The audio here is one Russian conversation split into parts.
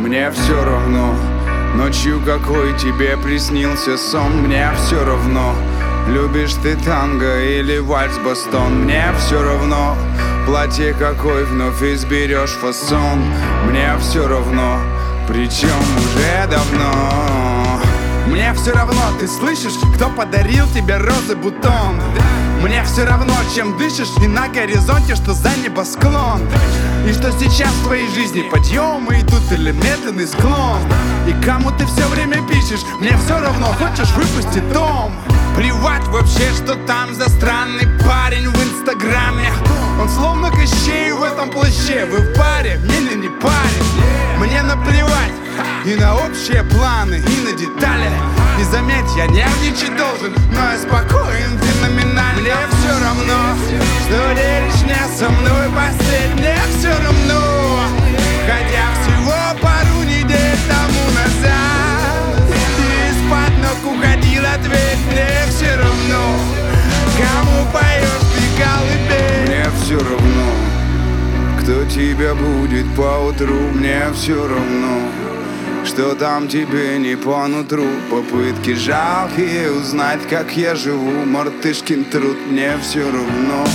мне все равно. Ночью какой тебе приснился сон, мне все равно. Любишь ты танго или вальс-бастон, мне все равно. Платье какой вновь изберешь фасон, мне все равно, причем уже давно. Мне все равно, ты слышишь, кто подарил тебе розы бутон. Мне все равно, чем дышишь, и на горизонте, что за небосклон. И что сейчас в твоей жизни подъемы идут или медленный склон. И кому ты все время пишешь, мне все равно, хочешь выпусти том. Плевать вообще, что там за странный парень в инстаграме. Он словно Кощей в этом плаще. Вы в паре, или не парень. Мне наплевать и на общие планы, и на детали. И заметь, я нервничать должен, но я спокоен феноменально. Мне все равно, что делишь не со мной постель. Мне все равно, хотя всего пару недель тому назад ты из-под ног уходил ответ. Мне все равно, кому поешь ты колыбель. Мне все равно, кто тебя будет поутру. Мне все равно, что там тебе не по нутру. Попытки жалкие узнать, как я живу. Мартышкин труд, мне все равно,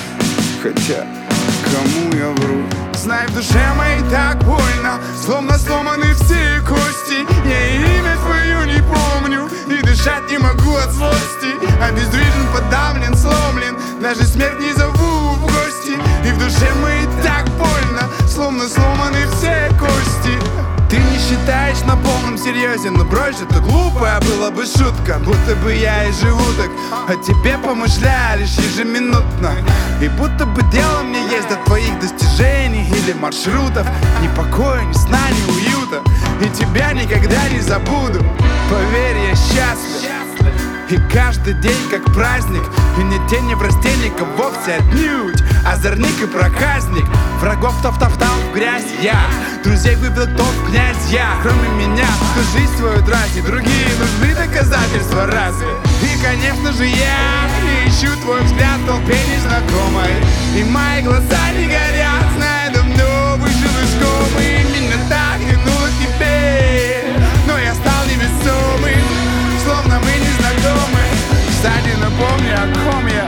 хотя кому я вру. Знай, в душе моей так больно, словно сломаны все кости. Я имя твое не помню и дышать не могу от злости. Обездвижен, подавлен, сломлен, даже смерть не зову в гости. И в душе моей так больно, словно сломаны все кости. Ты не считаешь на полном серьезе, но брось, это глупая была бы шутка. Будто бы я и живу так, о тебе помышляю лишь ежеминутно. И будто бы дело мне есть до твоих достижений или маршрутов. Ни покоя, ни сна, ни уюта, и тебя никогда не забуду. Поверь, я счастлив, и каждый день как праздник. И не тени в растенника вовсе отнюдь. Озорник и проказник, врагов топтал в грязь я. Друзей выбил топ князь я. Кроме меня, кто жизнь свою тратит, другие нужны доказательства разве? И конечно же я ищу твой взгляд в толпе незнакомой. И мои глаза не горят, знаю, давно вышел из комы. Именно так тянуло к тебе, но я стал невесомым, словно мы не знакомы. Кстати, напомни, о ком я.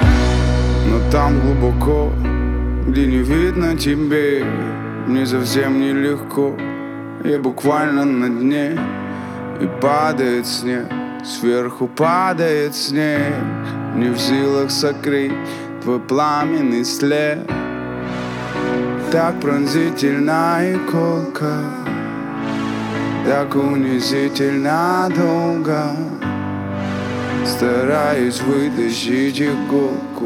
Но там глубоко, где не видно тебе, мне совсем нелегко. Я буквально на дне, и падает снег, сверху падает снег. Не в силах сокрыть твой пламенный след. Так пронзительна и колка, так унизительно долго. Стараюсь вытащить иголку,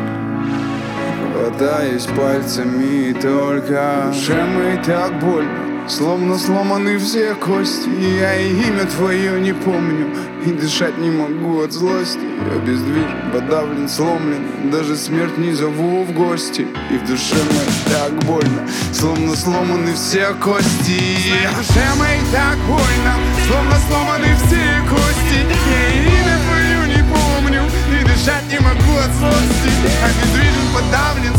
хватаясь пальцами и только. В душе моей так больно, словно сломаны все кости. И я и имя твое не помню, и дышать не могу от злости. Я обездвижен, подавлен, сломлен, даже смерть не зову в гости. И в душе моей так больно, словно сломаны все кости. В душе моей так больно, словно сломаны все кости. Я и имя твое не помню, и дышать не могу от злости. Обездвижен, подавлен,